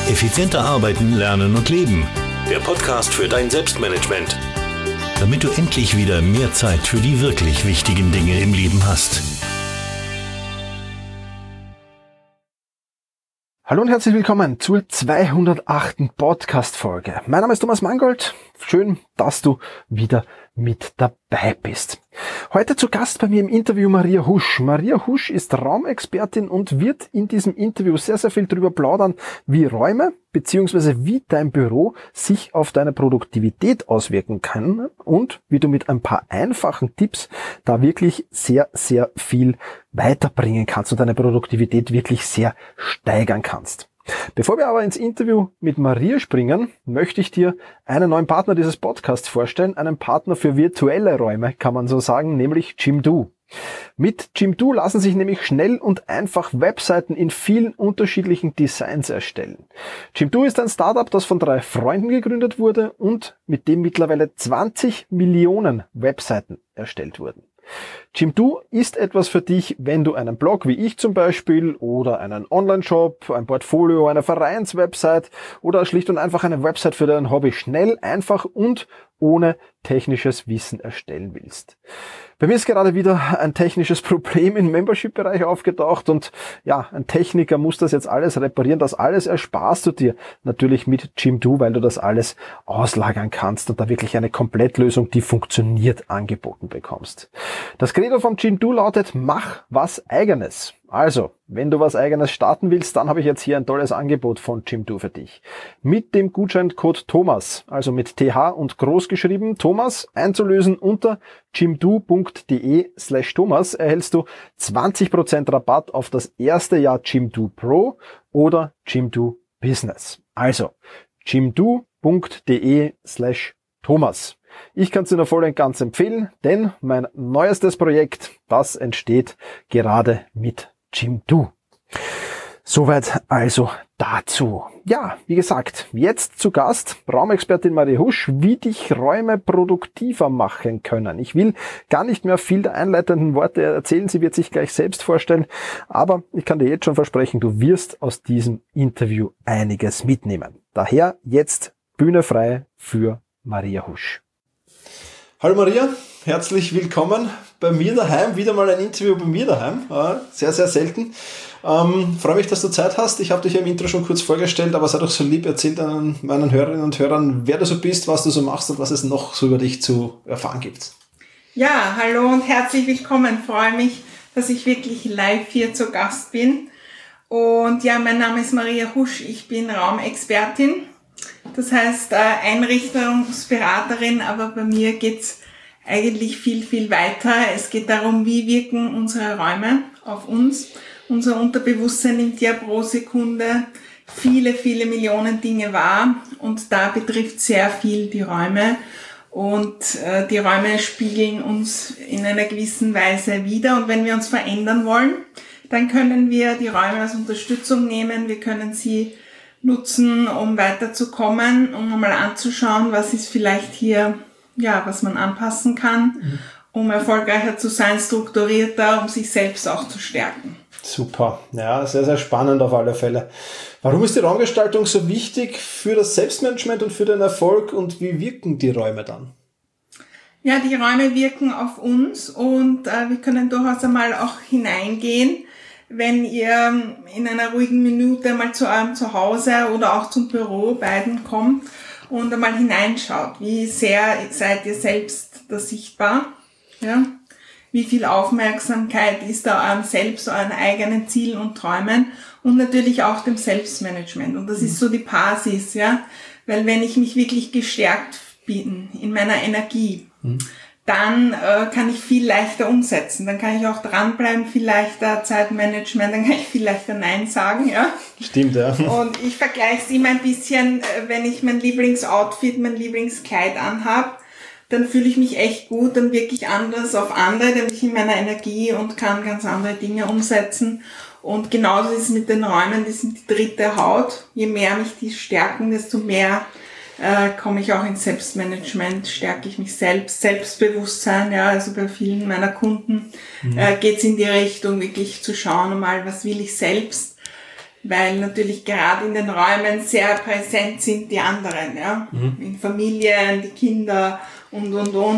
Effizienter arbeiten, lernen und leben. Der Podcast für dein Selbstmanagement. Damit du endlich wieder mehr Zeit für die wirklich wichtigen Dinge im Leben hast. Hallo und herzlich willkommen zur 208. Podcast-Folge. Mein Name ist Thomas Mangold. Schön, dass du wieder mit dabei bist. Heute zu Gast bei mir im Interview Maria Husch. Maria Husch ist Raumexpertin und wird in diesem Interview sehr, sehr viel darüber plaudern, wie Räume bzw. wie dein Büro sich auf deine Produktivität auswirken kann und wie du mit ein paar einfachen Tipps da wirklich sehr, sehr viel weiterbringen kannst und deine Produktivität wirklich sehr steigern kannst. Bevor wir aber ins Interview mit Maria springen, möchte ich dir einen neuen Partner dieses Podcasts vorstellen, einen Partner für virtuelle Räume, kann man so sagen, nämlich Jimdo. Mit Jimdo lassen sich nämlich schnell und einfach Webseiten in vielen unterschiedlichen Designs erstellen. Jimdo ist ein Startup, das von 3 Freunden gegründet wurde und mit dem mittlerweile 20 Millionen Webseiten erstellt wurden. Jimdo ist etwas für dich, wenn du einen Blog wie ich zum Beispiel oder einen Online-Shop, ein Portfolio, eine Vereinswebsite oder schlicht und einfach eine Website für dein Hobby schnell, einfach und ohne technisches Wissen erstellen willst. Bei mir ist gerade wieder ein technisches Problem im Membership-Bereich aufgetaucht und ja, ein Techniker muss das jetzt alles reparieren. Das alles ersparst du dir natürlich mit Jimdo, weil du das alles auslagern kannst und da wirklich eine Komplettlösung, die funktioniert, angeboten bekommst. Das Credo vom Jimdo lautet, mach was Eigenes. Also, wenn du was Eigenes starten willst, dann habe ich jetzt hier ein tolles Angebot von Jimdo für dich. Mit dem Gutscheincode Thomas, also mit TH und groß geschrieben, Thomas, einzulösen unter jimdo.de/Thomas erhältst du 20% Rabatt auf das erste Jahr Jimdo Pro oder Jimdo Business. Also, jimdo.de/Thomas. Ich kann es dir voll und ganz empfehlen, denn mein neuestes Projekt, das entsteht gerade mit Jimdo. Soweit also dazu. Ja, wie gesagt, jetzt zu Gast Raumexpertin Maria Husch, wie dich Räume produktiver machen können. Ich will gar nicht mehr viel der einleitenden Worte erzählen, sie wird sich gleich selbst vorstellen, aber ich kann dir jetzt schon versprechen, du wirst aus diesem Interview einiges mitnehmen. Daher jetzt Bühne frei für Maria Husch. Hallo Maria, herzlich willkommen bei mir daheim. Wieder mal ein Interview bei mir daheim. Sehr, sehr selten. Freue mich, dass du Zeit hast. Ich habe dich ja im Intro schon kurz vorgestellt, aber sei doch so lieb, erzähl dann meinen Hörerinnen und Hörern, wer du so bist, was du so machst und was es noch so über dich zu erfahren gibt. Ja, hallo und herzlich willkommen. Freue mich, dass ich wirklich live hier zu Gast bin. Und ja, mein Name ist Maria Husch. Ich bin Raumexpertin. Das heißt Einrichtungsberaterin, aber bei mir geht's eigentlich viel, viel weiter. Es geht darum, wie wirken unsere Räume auf uns. Unser Unterbewusstsein nimmt ja pro Sekunde viele, viele Millionen Dinge wahr und da betrifft sehr viel die Räume. Und die Räume spiegeln uns in einer gewissen Weise wider. Und wenn wir uns verändern wollen, dann können wir die Räume als Unterstützung nehmen. Wir können sie nutzen, um weiterzukommen, um mal anzuschauen, was ist vielleicht hier, ja, was man anpassen kann, um erfolgreicher zu sein, strukturierter, um sich selbst auch zu stärken. Super, ja, sehr, sehr spannend auf alle Fälle. Warum ist die Raumgestaltung so wichtig für das Selbstmanagement und für den Erfolg und wie wirken die Räume dann? Ja, die Räume wirken auf uns und wir können durchaus einmal auch hineingehen, wenn ihr in einer ruhigen Minute mal zu eurem Zuhause oder auch zum Büro beiden kommt und einmal hineinschaut, wie sehr seid ihr selbst da sichtbar, ja? Wie viel Aufmerksamkeit ist da eurem Selbst, euren eigenen Zielen und Träumen und natürlich auch dem Selbstmanagement. Und das ist so die Basis, ja, weil wenn ich mich wirklich gestärkt bin in meiner Energie, dann kann ich viel leichter umsetzen. Dann kann ich auch dranbleiben, viel leichter Zeitmanagement, dann kann ich viel leichter Nein sagen, ja. Stimmt, ja. Und ich vergleiche es immer ein bisschen, wenn ich mein Lieblingsoutfit, mein Lieblingskleid anhab, dann fühle ich mich echt gut, dann wirke ich anders auf andere, dann bin ich in meiner Energie und kann ganz andere Dinge umsetzen. Und genauso ist es mit den Räumen, die sind die dritte Haut. Je mehr mich die stärken, desto mehr komme ich auch ins Selbstmanagement, stärke ich mich selbst, Selbstbewusstsein, ja, also bei vielen meiner Kunden geht's in die Richtung, wirklich zu schauen, mal, was will ich selbst, weil natürlich gerade in den Räumen sehr präsent sind die anderen, ja, in Familien, die Kinder und,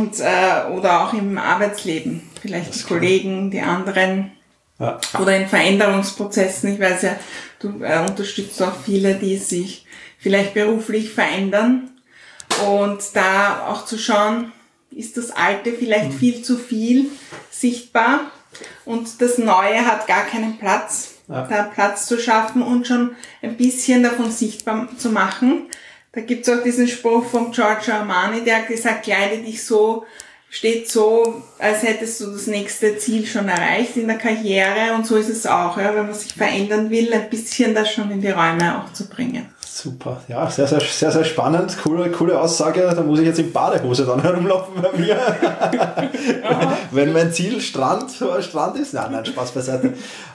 oder auch im Arbeitsleben, vielleicht die Kollegen, die anderen, oder in Veränderungsprozessen. Ich weiß ja, du unterstützt auch viele, die sich vielleicht beruflich verändern, und da auch zu schauen, ist das Alte vielleicht viel zu viel sichtbar und das Neue hat gar keinen Platz, da Platz zu schaffen und schon ein bisschen davon sichtbar zu machen. Da gibt's auch diesen Spruch von Giorgio Armani, der hat gesagt, kleide dich so, steht so, als hättest du das nächste Ziel schon erreicht in der Karriere, und so ist es auch, ja, wenn man sich verändern will, ein bisschen das schon in die Räume auch zu bringen. Super, ja, sehr, sehr, sehr, sehr spannend, coole Aussage, da muss ich jetzt in Badehose dann herumlaufen bei mir, wenn mein Ziel Strand ist. Nein, Spaß beiseite.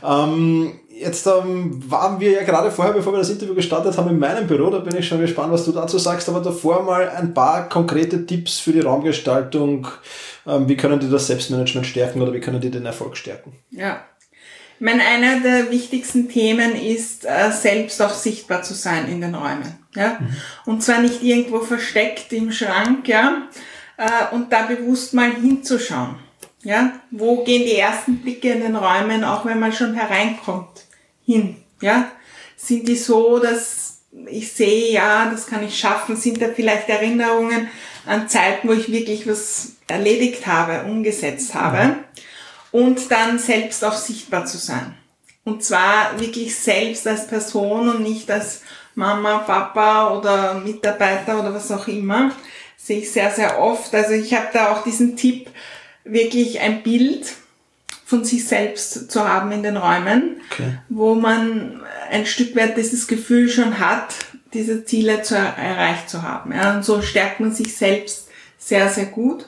Jetzt waren wir ja gerade vorher, bevor wir das Interview gestartet haben, in meinem Büro, da bin ich schon gespannt, was du dazu sagst, aber davor mal ein paar konkrete Tipps für die Raumgestaltung, wie können die das Selbstmanagement stärken oder wie können die den Erfolg stärken? Ja. Ich meine, einer der wichtigsten Themen ist, selbst auch sichtbar zu sein in den Räumen, ja. Und zwar nicht irgendwo versteckt im Schrank, ja, und da bewusst mal hinzuschauen, ja. Wo gehen die ersten Blicke in den Räumen, auch wenn man schon hereinkommt, hin, ja. Sind die so, dass ich sehe, ja, das kann ich schaffen, sind da vielleicht Erinnerungen an Zeiten, wo ich wirklich was erledigt habe, umgesetzt habe. Und dann selbst auch sichtbar zu sein. Und zwar wirklich selbst als Person und nicht als Mama, Papa oder Mitarbeiter oder was auch immer. Sehe ich sehr, sehr oft. Also ich habe da auch diesen Tipp, wirklich ein Bild von sich selbst zu haben in den Räumen, wo man ein Stück weit dieses Gefühl schon hat, diese Ziele erreicht zu haben. Ja, und so stärkt man sich selbst sehr, sehr gut.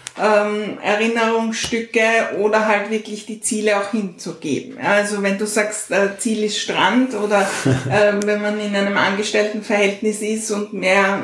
Erinnerungsstücke oder halt wirklich die Ziele auch hinzugeben. Also wenn du sagst, Ziel ist Strand oder wenn man in einem Angestelltenverhältnis ist und mehr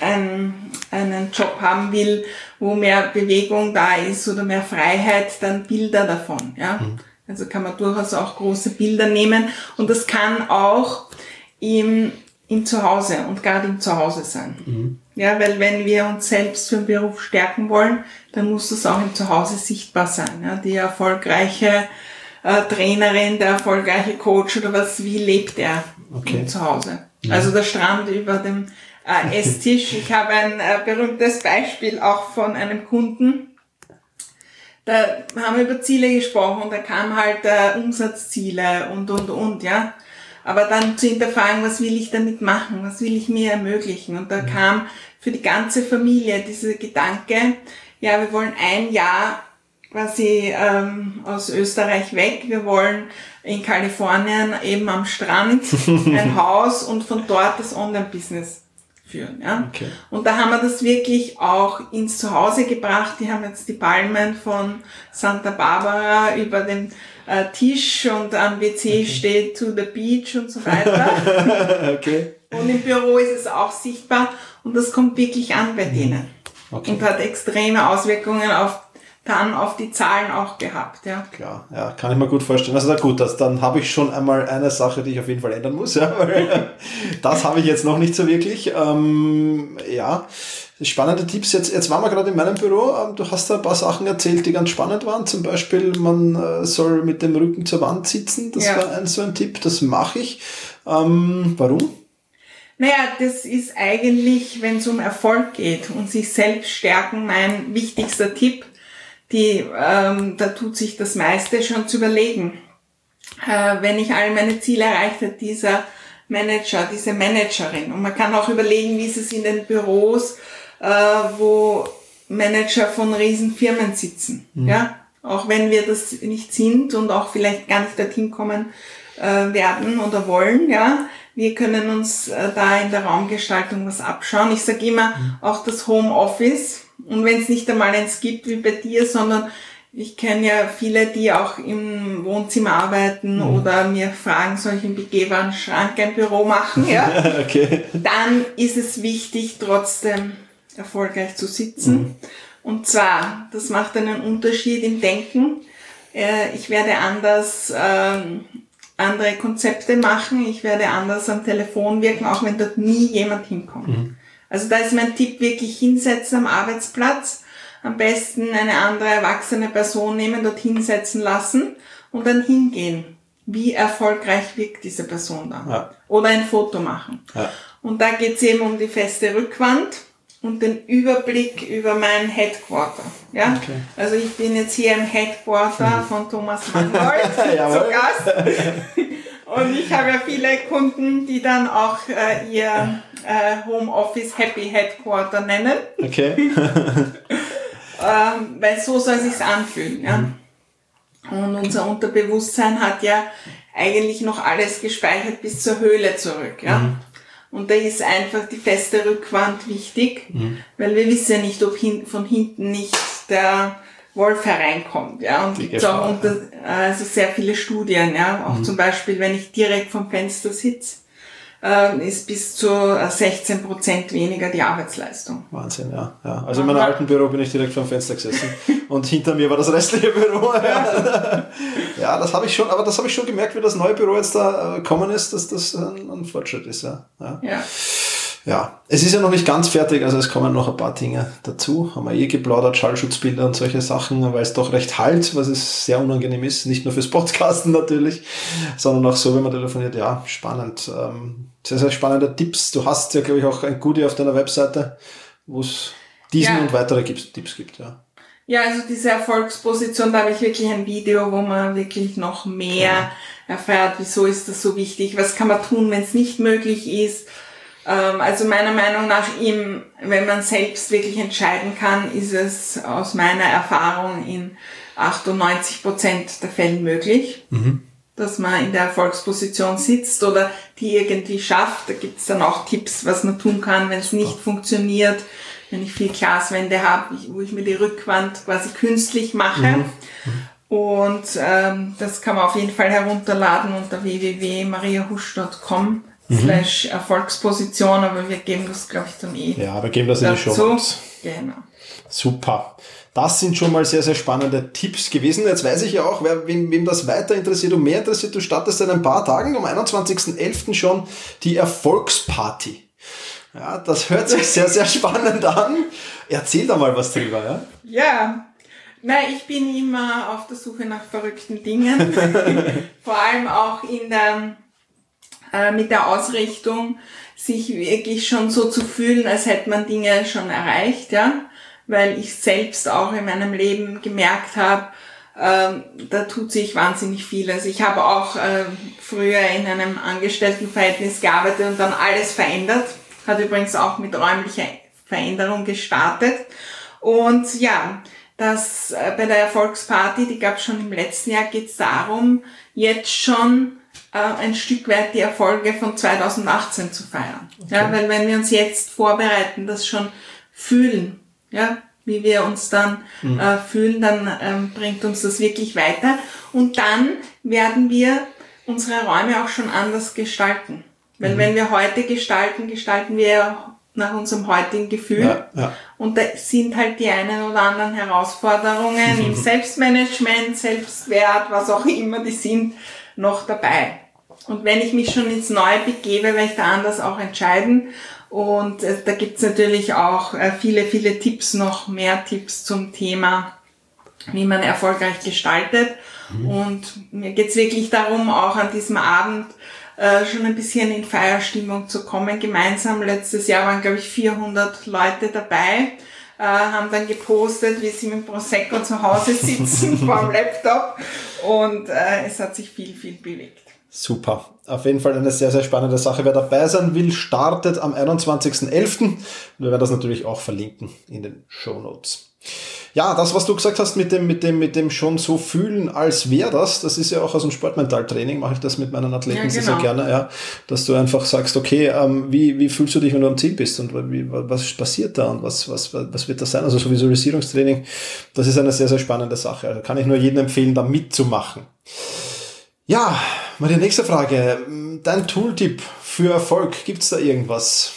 einen Job haben will, wo mehr Bewegung da ist oder mehr Freiheit, dann Bilder davon. Ja? Also kann man durchaus auch große Bilder nehmen, und das kann auch im Zuhause und gerade im Zuhause sein. Ja, weil wenn wir uns selbst für den Beruf stärken wollen, dann muss das auch im Zuhause sichtbar sein. Ja, die erfolgreiche Trainerin, der erfolgreiche Coach oder was, wie lebt er im Zuhause? Also der Strand über dem Esstisch. Ich habe ein berühmtes Beispiel auch von einem Kunden. Da haben wir über Ziele gesprochen und da kam halt Umsatzziele und, ja. Aber dann zu hinterfragen, was will ich damit machen? Was will ich mir ermöglichen? Und da kam für die ganze Familie dieser Gedanke, ja, wir wollen ein Jahr quasi aus Österreich weg. Wir wollen in Kalifornien eben am Strand ein Haus und von dort das Online-Business führen. Ja? Okay. Und da haben wir das wirklich auch ins Zuhause gebracht. Die haben jetzt die Palmen von Santa Barbara über den Tisch und am WC steht to the beach und so weiter. Und im Büro ist es auch sichtbar und das kommt wirklich an bei denen. Und hat extreme Auswirkungen auf die Zahlen auch gehabt, ja. Klar, ja, kann ich mir gut vorstellen. Also gut, dann habe ich schon einmal eine Sache, die ich auf jeden Fall ändern muss, ja, weil das habe ich jetzt noch nicht so wirklich. Ja, spannende Tipps. Jetzt waren wir gerade in meinem Büro. Du hast da ein paar Sachen erzählt, die ganz spannend waren. Zum Beispiel, man soll mit dem Rücken zur Wand sitzen. Das war so ein Tipp. Das mache ich. Warum? Naja, das ist eigentlich, wenn es um Erfolg geht und sich selbst stärken, mein wichtigster Tipp. Da tut sich das meiste schon zu überlegen. Wenn ich all meine Ziele erreiche, dieser Manager, diese Managerin. Und man kann auch überlegen, wie ist es in den Büros, wo Manager von Riesenfirmen sitzen. Ja, auch wenn wir das nicht sind und auch vielleicht gar nicht dorthin kommen werden oder wollen, ja. Wir können uns da in der Raumgestaltung was abschauen. Ich sage immer, auch das Homeoffice. Und wenn es nicht einmal eins gibt wie bei dir, sondern ich kenne ja viele, die auch im Wohnzimmer arbeiten oder mir fragen, soll ich im begehbaren Schrank ein Büro machen? Ja? Dann ist es wichtig, trotzdem erfolgreich zu sitzen. Und zwar, das macht einen Unterschied im Denken. Ich werde anders andere Konzepte machen. Ich werde anders am Telefon wirken, auch wenn dort nie jemand hinkommt. Also da ist mein Tipp, wirklich hinsetzen am Arbeitsplatz. Am besten eine andere erwachsene Person nehmen, dort hinsetzen lassen und dann hingehen. Wie erfolgreich wirkt diese Person dann? Ja. Oder ein Foto machen. Ja. Und da geht es eben um die feste Rückwand und den Überblick über mein Headquarter. Ja? Okay. Also ich bin jetzt hier im Headquarter von Thomas Mangold zu Gast. Und ich habe ja viele Kunden, die dann auch ihr Homeoffice Happy Headquarter nennen. Okay. Weil so soll es sich anfühlen. Ja? Und unser Unterbewusstsein hat ja eigentlich noch alles gespeichert bis zur Höhle zurück. Ja? Und da ist einfach die feste Rückwand wichtig, weil wir wissen ja nicht, ob von hinten nicht der Wolf hereinkommt. Ja? Und gibt auch also sehr viele Studien. Ja? Auch zum Beispiel, wenn ich direkt vom Fenster sitze, ist bis zu 16% weniger die Arbeitsleistung. Wahnsinn, ja. Also in meinem alten Büro bin ich direkt vor dem Fenster gesessen und hinter mir war das restliche Büro. Ja, das habe ich schon gemerkt, wie das neue Büro jetzt da gekommen ist, dass das ein Fortschritt ist. Ja, es ist ja noch nicht ganz fertig, also es kommen noch ein paar Dinge dazu. Haben wir geplaudert, Schallschutzbilder und solche Sachen, weil es doch recht halt, was es sehr unangenehm ist, nicht nur fürs Podcasten natürlich, sondern auch so, wenn man telefoniert. Ja, spannend. Sehr, sehr spannende Tipps. Du hast ja, glaube ich, auch ein Goodie auf deiner Webseite, wo es diesen und weitere Tipps gibt. Ja, also diese Erfolgsposition, da habe ich wirklich ein Video, wo man wirklich noch mehr erfährt, wieso ist das so wichtig, was kann man tun, wenn es nicht möglich ist. Also meiner Meinung nach, wenn man selbst wirklich entscheiden kann, ist es aus meiner Erfahrung in 98% der Fällen möglich, dass man in der Erfolgsposition sitzt oder die irgendwie schafft. Da gibt's dann auch Tipps, was man tun kann, wenn es nicht funktioniert, wenn ich viel Glaswände habe, wo ich mir die Rückwand quasi künstlich mache. Und das kann man auf jeden Fall herunterladen unter www.mariahusch.com. /Erfolgsposition, aber wir geben das, glaube ich, dann Ja, wir geben das in die Shownotes. Genau. Super. Das sind schon mal sehr, sehr spannende Tipps gewesen. Jetzt weiß ich ja auch, wem das weiter interessiert und mehr interessiert, du startest in ein paar Tagen, am 21.11. schon die Erfolgsparty. Ja, das hört sich sehr, sehr spannend an. Erzähl da mal was drüber, ja? Ja. Ich bin immer auf der Suche nach verrückten Dingen. Vor allem auch mit der Ausrichtung, sich wirklich schon so zu fühlen, als hätte man Dinge schon erreicht, ja, weil ich selbst auch in meinem Leben gemerkt habe, da tut sich wahnsinnig viel. Also ich habe auch früher in einem Angestelltenverhältnis gearbeitet und dann alles verändert, hat übrigens auch mit räumlicher Veränderung gestartet. Und ja, das bei der Erfolgsparty, die gab es schon im letzten Jahr, geht es darum, jetzt schon ein Stück weit die Erfolge von 2018 zu feiern. Okay. Ja, weil wenn wir uns jetzt vorbereiten, das schon fühlen, ja, wie wir uns dann fühlen, dann bringt uns das wirklich weiter. Und dann werden wir unsere Räume auch schon anders gestalten. Weil wenn wir heute gestalten wir nach unserem heutigen Gefühl. Ja. Und da sind halt die einen oder anderen Herausforderungen im Selbstmanagement, Selbstwert, was auch immer die sind, noch dabei. Und wenn ich mich schon ins Neue begebe, werde ich da anders auch entscheiden. Und da gibt's natürlich auch viele, viele Tipps, noch mehr Tipps zum Thema, wie man erfolgreich gestaltet. Und mir geht's wirklich darum, auch an diesem Abend schon ein bisschen in Feierstimmung zu kommen. Gemeinsam, letztes Jahr waren, glaube ich, 400 Leute dabei, haben dann gepostet, wie sie mit Prosecco zu Hause sitzen vor dem Laptop. Und es hat sich viel, viel bewegt. Super. Auf jeden Fall eine sehr, sehr spannende Sache. Wer dabei sein will, startet am 21.11. Und wir werden das natürlich auch verlinken in den Shownotes. Ja, das, was du gesagt hast mit dem schon so fühlen, als wäre das ist ja auch aus dem Sportmentaltraining, mache ich das mit meinen Athleten sehr, sehr gerne, ja, dass du einfach sagst, okay, wie fühlst du dich, wenn du am Ziel bist und was passiert da und was wird das sein? Also so Visualisierungstraining, das ist eine sehr, sehr spannende Sache. Also kann ich nur jedem empfehlen, da mitzumachen. Ja, mal die nächste Frage. Dein Tooltip für Erfolg, gibt's da irgendwas?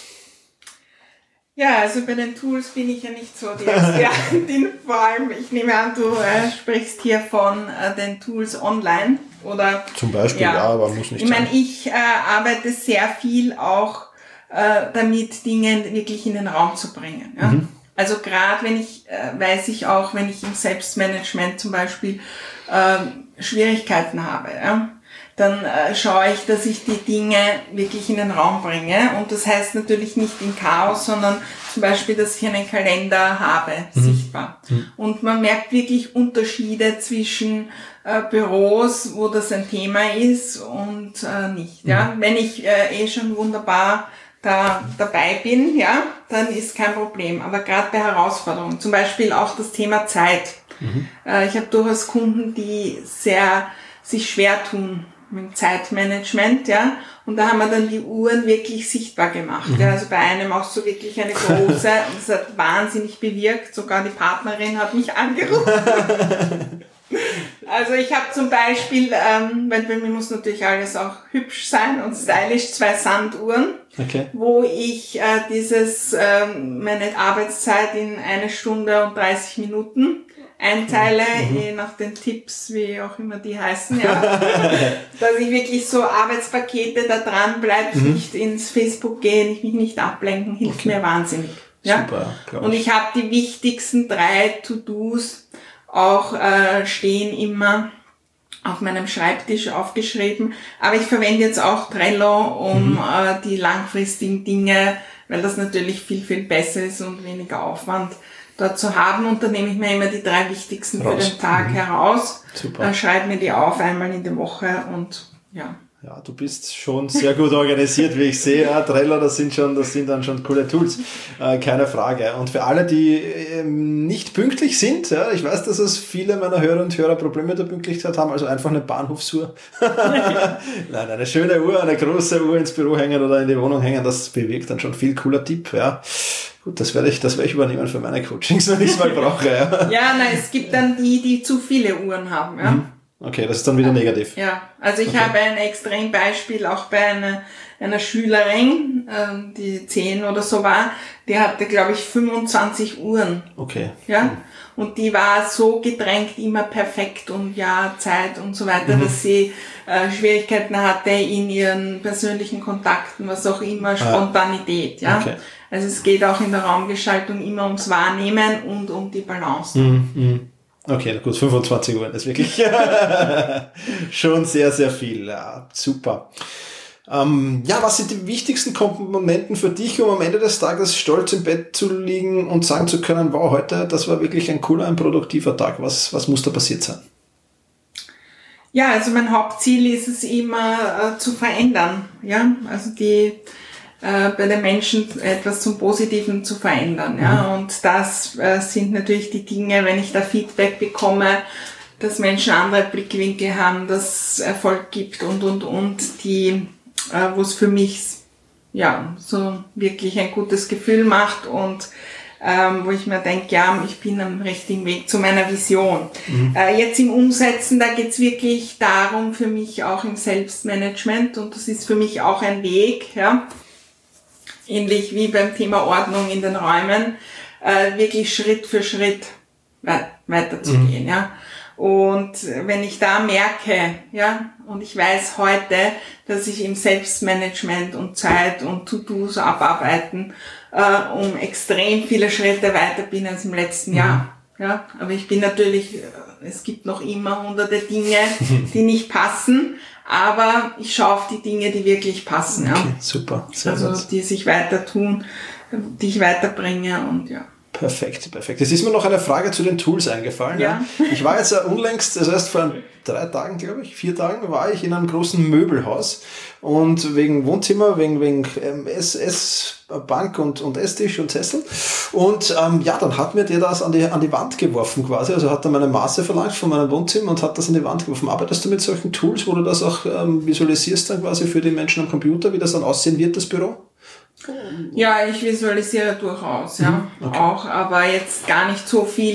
Ja, also bei den Tools bin ich ja nicht so die Expertin. Vor allem, ich nehme an, du sprichst hier von den Tools online. Oder zum Beispiel, ja, aber muss nicht sein. Ich meine, ich arbeite sehr viel auch damit, Dinge wirklich in den Raum zu bringen. Ja? Also gerade wenn ich, weiß ich auch, wenn ich im Selbstmanagement zum Beispiel Schwierigkeiten habe, ja? Dann schaue ich, dass ich die Dinge wirklich in den Raum bringe. Und das heißt natürlich nicht im Chaos, sondern zum Beispiel, dass ich einen Kalender habe, sichtbar. Und man merkt wirklich Unterschiede zwischen Büros, wo das ein Thema ist und nicht. Ja, wenn ich schon wunderbar da dabei bin, ja, dann ist kein Problem. Aber gerade bei Herausforderungen, zum Beispiel auch das Thema Zeit. Ich habe durchaus Kunden, die sich schwer tun mit dem Zeitmanagement, ja, und da haben wir dann die Uhren wirklich sichtbar gemacht, ja, also bei einem auch so wirklich eine große, und das hat wahnsinnig bewirkt, sogar die Partnerin hat mich angerufen. Also ich habe zum Beispiel, weil bei mir muss natürlich alles auch hübsch sein und stylisch, 2 Sanduhren, wo ich meine Arbeitszeit in 1 Stunde und 30 Minuten einteile, je nach den Tipps, wie auch immer die heißen, ja. Dass ich wirklich so Arbeitspakete da dran bleibe, nicht ins Facebook gehen, mich nicht ablenken, hilft mir wahnsinnig. Ja? Super, und ich habe die wichtigsten 3 To-Dos auch stehen immer auf meinem Schreibtisch aufgeschrieben, aber ich verwende jetzt auch Trello, um die langfristigen Dinge, weil das natürlich viel, viel besser ist und weniger Aufwand dort zu haben, und dann nehme ich mir immer die 3 wichtigsten für den Tag heraus, schreibe mir die auf einmal in der Woche und ja. Ja, du bist schon sehr gut organisiert, wie ich sehe. Ja, Trello, das sind dann schon coole Tools, keine Frage. Und für alle, die nicht pünktlich sind, ja, ich weiß, dass es viele meiner Hörer und Hörer Probleme mit der Pünktlichkeit haben, also einfach eine Bahnhofsuhr. Nein, eine schöne Uhr, eine große Uhr ins Büro hängen oder in die Wohnung hängen, das bewirkt dann schon viel. Cooler Tipp, ja. Gut, das werde ich übernehmen für meine Coachings, wenn ich es mal brauche. Ja, ja, nein, es gibt dann die zu viele Uhren haben, ja. Okay, das ist dann wieder negativ. Ja, also ich habe ein Extrembeispiel auch bei einer Schülerin, die 10 oder so war, die hatte, glaube ich, 25 Uhren. Okay. Ja, und die war so gedrängt, immer perfekt und ja, Zeit und so weiter, dass sie Schwierigkeiten hatte in ihren persönlichen Kontakten, was auch immer, Spontanität, ja. Okay. Also es geht auch in der Raumgestaltung immer ums Wahrnehmen und um die Balance. Okay, gut, 25 Uhr, das ist wirklich schon sehr, sehr viel. Ja, super. Was sind die wichtigsten Komponenten für dich, um am Ende des Tages stolz im Bett zu liegen und sagen zu können, wow, heute, das war wirklich ein cooler, ein produktiver Tag. Was muss da passiert sein? Ja, also mein Hauptziel ist es immer zu verändern. Ja, also bei den Menschen etwas zum Positiven zu verändern. Ja, und das sind natürlich die Dinge, wenn ich da Feedback bekomme, dass Menschen andere Blickwinkel haben, dass es Erfolg gibt und, die, wo es für mich, ja, so wirklich ein gutes Gefühl macht und, wo ich mir denke, ja, ich bin am richtigen Weg zu meiner Vision. Jetzt im Umsetzen, da geht's wirklich darum, für mich auch im Selbstmanagement, und das ist für mich auch ein Weg, ja, ähnlich wie beim Thema Ordnung in den Räumen, wirklich Schritt für Schritt weiterzugehen, ja. Und wenn ich da merke, ja, und ich weiß heute, dass ich im Selbstmanagement und Zeit und To-Dos abarbeiten, um extrem viele Schritte weiter bin als im letzten Jahr, ja. Aber ich bin natürlich, es gibt noch immer hunderte Dinge, die nicht passen, aber ich schaue auf die Dinge, die wirklich passen. Okay, ja. Super. Sehr also gut. Die sich weiter tun, die ich weiterbringe und ja. Perfekt. Es ist mir noch eine Frage zu den Tools eingefallen. Ja. Ich war jetzt unlängst, das heißt vor 3 Tagen, glaube ich, 4 Tagen, war ich in einem großen Möbelhaus und wegen Wohnzimmer, wegen Bank und Esstisch und Sessel. Und dann hat mir der das an die Wand geworfen quasi, also hat er meine Maße verlangt von meinem Wohnzimmer und hat das an die Wand geworfen. Arbeitest du mit solchen Tools, wo du das auch visualisierst dann quasi für die Menschen am Computer, wie das dann aussehen wird, das Büro? Ja, ich visualisiere durchaus, ja, okay. Auch, aber jetzt gar nicht so viel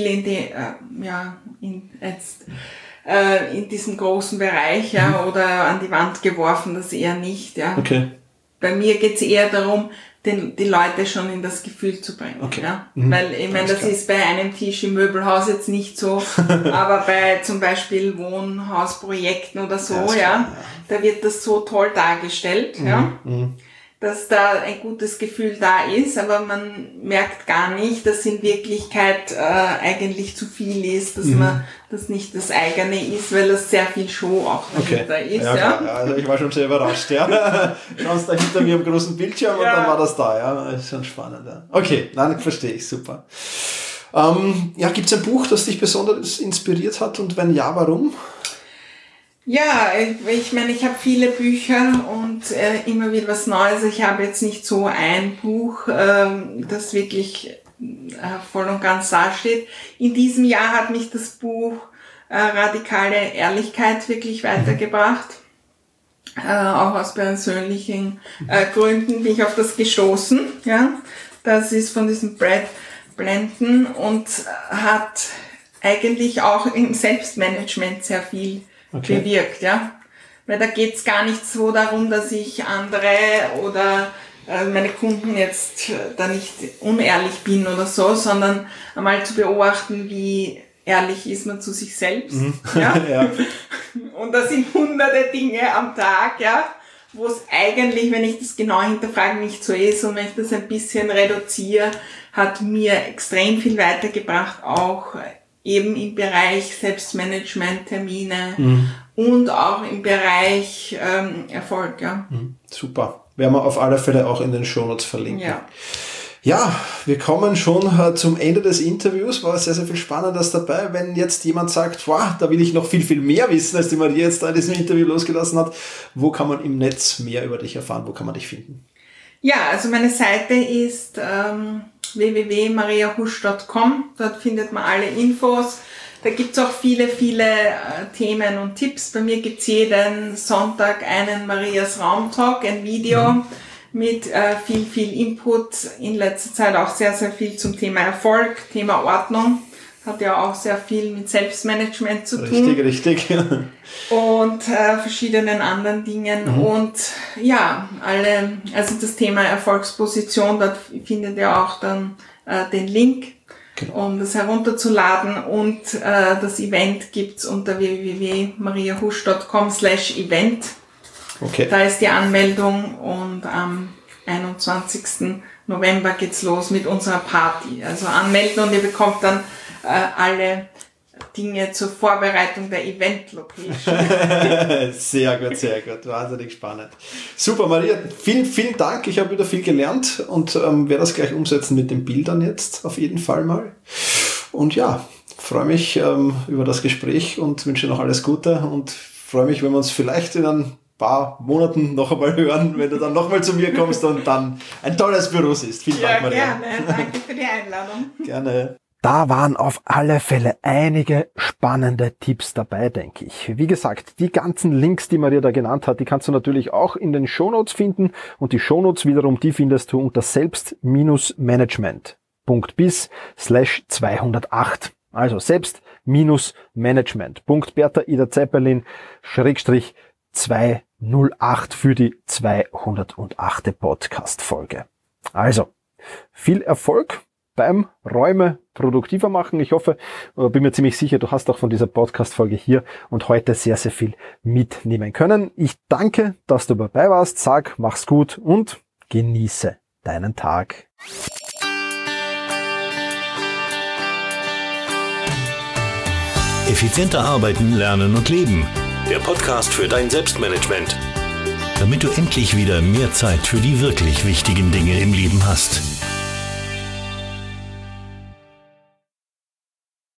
in diesem großen Bereich, ja, oder an die Wand geworfen, das eher nicht, ja. Okay. Bei mir geht's eher darum, die Leute schon in das Gefühl zu bringen. Okay. Ja? Weil ich meine, das ist bei einem Tisch im Möbelhaus jetzt nicht so, aber bei zum Beispiel Wohnhausprojekten oder so, da wird das so toll dargestellt, dass da ein gutes Gefühl da ist, aber man merkt gar nicht, dass in Wirklichkeit eigentlich zu viel ist, dass man das nicht das eigene ist, weil das sehr viel Show auch dahinter ist. Ja. Also ich war schon sehr überrascht. Ja. Schaust da hinter mir am großen Bildschirm und dann war das da. Ja, das ist schon spannend. Ja. Okay, nein, verstehe ich, super. Gibt es ein Buch, das dich besonders inspiriert hat und wenn ja, warum? Ja, ich meine, ich habe viele Bücher und immer wieder was Neues. Ich habe jetzt nicht so ein Buch, das wirklich voll und ganz dasteht. In diesem Jahr hat mich das Buch Radikale Ehrlichkeit wirklich weitergebracht. Auch aus persönlichen Gründen bin ich auf das gestoßen. Ja, das ist von diesem Brad Blanton und hat eigentlich auch im Selbstmanagement sehr viel bewirkt, ja. Weil da geht's gar nicht so darum, dass ich andere oder meine Kunden jetzt da nicht unehrlich bin oder so, sondern einmal zu beobachten, wie ehrlich ist man zu sich selbst. Ja? Und das sind hunderte Dinge am Tag, ja, wo es eigentlich, wenn ich das genau hinterfrage, nicht so ist. Und wenn ich das ein bisschen reduziere, hat mir extrem viel weitergebracht, auch eben im Bereich Selbstmanagement, Termine und auch im Bereich Erfolg. Ja. Super. Werden wir auf alle Fälle auch in den Shownotes verlinken. Ja, wir kommen schon zum Ende des Interviews. War sehr, sehr viel Spannendes dabei. Wenn jetzt jemand sagt, wow, da will ich noch viel, viel mehr wissen, als die Maria jetzt da in diesem Interview losgelassen hat, wo kann man im Netz mehr über dich erfahren? Wo kann man dich finden? Ja, also meine Seite ist www.mariahusch.com. Dort findet man alle Infos. Da gibt's auch viele, viele Themen und Tipps. Bei mir gibt's jeden Sonntag einen Marias Raumtalk, ein Video mit viel, viel Input. In letzter Zeit auch sehr, sehr viel zum Thema Erfolg, Thema Ordnung. Hat ja auch sehr viel mit Selbstmanagement zu tun. Richtig. Und verschiedenen anderen Dingen. Und ja, also das Thema Erfolgsposition, dort findet ihr auch dann den Link, um das herunterzuladen. Und das Event gibt's unter www.mariahusch.com/event. Okay. Da ist die Anmeldung und am 21. November geht's los mit unserer Party. Also anmelden und ihr bekommt dann alle Dinge zur Vorbereitung der Event-Location. Sehr gut. Wahnsinnig spannend. Super, Maria. Vielen, vielen Dank. Ich habe wieder viel gelernt und werde das gleich umsetzen mit den Bildern jetzt auf jeden Fall mal. Und ja, freue mich über das Gespräch und wünsche noch alles Gute und freue mich, wenn wir uns vielleicht in ein paar Monaten noch einmal hören, wenn du dann nochmal zu mir kommst und dann ein tolles Büro siehst. Vielen Dank, Maria. Ja, gerne. Danke für die Einladung. Gerne. Da waren auf alle Fälle einige spannende Tipps dabei, denke ich. Wie gesagt, die ganzen Links, die Maria da genannt hat, die kannst du natürlich auch in den Shownotes finden. Und die Shownotes wiederum, die findest du unter selbst-management.biz/208. Also selbst-management.Bertha Ida Zeppelin /208 für die 208. Podcast-Folge. Also, viel Erfolg beim Räume produktiver machen. Ich hoffe, bin mir ziemlich sicher, du hast auch von dieser Podcast-Folge hier und heute sehr, sehr viel mitnehmen können. Ich danke, dass du dabei warst. Sag, mach's gut und genieße deinen Tag. Effizienter arbeiten, lernen und leben. Der Podcast für dein Selbstmanagement. Damit du endlich wieder mehr Zeit für die wirklich wichtigen Dinge im Leben hast.